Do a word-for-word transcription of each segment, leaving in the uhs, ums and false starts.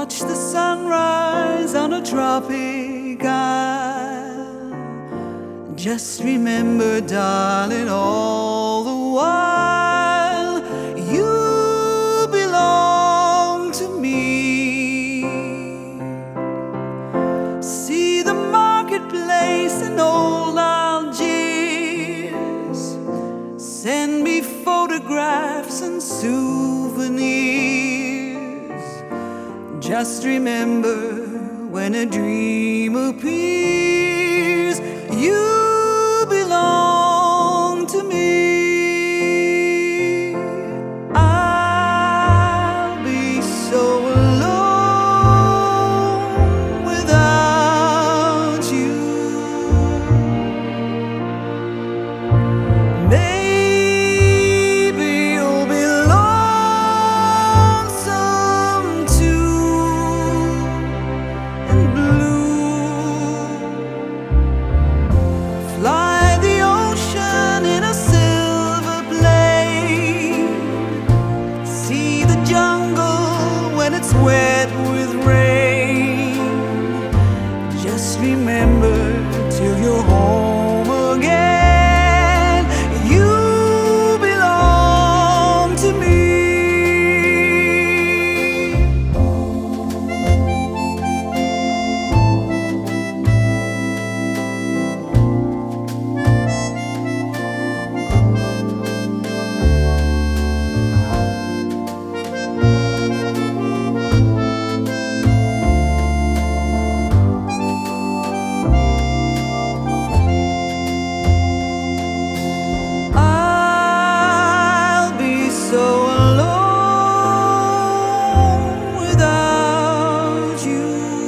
watch the sunrise on a tropic isle. Just remember, darling, all the while you belong to me. See the marketplace in old Algiers. Send me photographs and souvenirs. Just remember, when a dream appears, you belong to me. I'll be so alone without you. Maybe you'll be lonesome too, and blue. Fly the ocean in a silver plane. See the jungle when it's wet with rain. Just remember, till you're home again, you belong to me. I'll be so alone without you.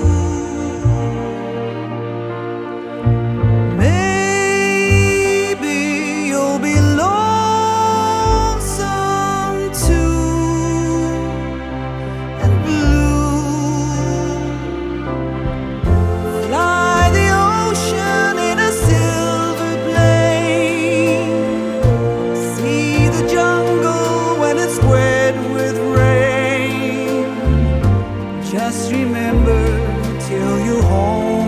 Maybe you'll be lonesome too, and blue. Fly the ocean in a silver plane. See the jungle when it's wet with rain. Just remember, till you're home